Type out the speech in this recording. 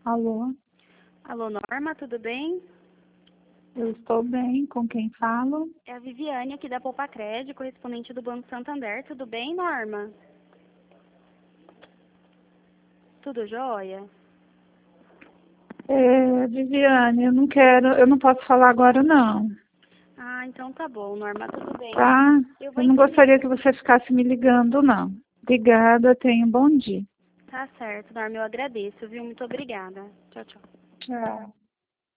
Alô, Alô, Norma, tudo bem? eu estou bem, com quem falo? É a Viviane aqui da Poupa Crédito, correspondente do Banco Santander. Tudo bem, Norma? Tudo jóia? Viviane, eu não posso falar agora não, Ah, então tá bom, Norma, tudo bem. tá? Eu vou Eu não encaminhar. gostaria que você ficasse me ligando não. Obrigada, tenha um bom dia. Tá certo, Norma, eu agradeço, viu? Muito obrigada. Tchau, tchau. Tchau.